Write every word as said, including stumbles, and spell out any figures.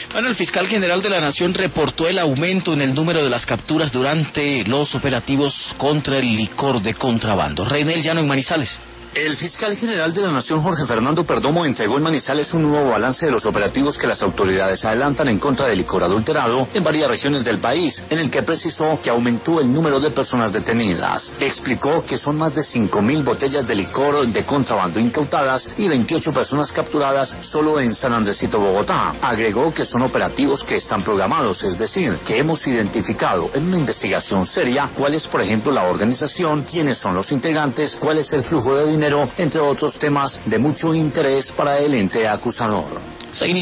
Bueno, el fiscal general de la Nación reportó el aumento en el número de las capturas durante los operativos contra el licor de contrabando. Reinel Llano en Manizales. El fiscal general de la Nación, Jorge Fernando Perdomo, entregó en Manizales un nuevo balance de los operativos que las autoridades adelantan en contra del licor adulterado en varias regiones del país, en el que precisó que aumentó el número de personas detenidas. Explicó que son más de cinco mil botellas de licor de contrabando incautadas y veintiocho personas capturadas solo en San Andresito, Bogotá. Agregó que son operativos que están programados, es decir, que hemos identificado en una investigación seria cuál es, por ejemplo, la organización, quiénes son los integrantes, cuál es el flujo de dinero, entre otros temas de mucho interés para el ente acusador.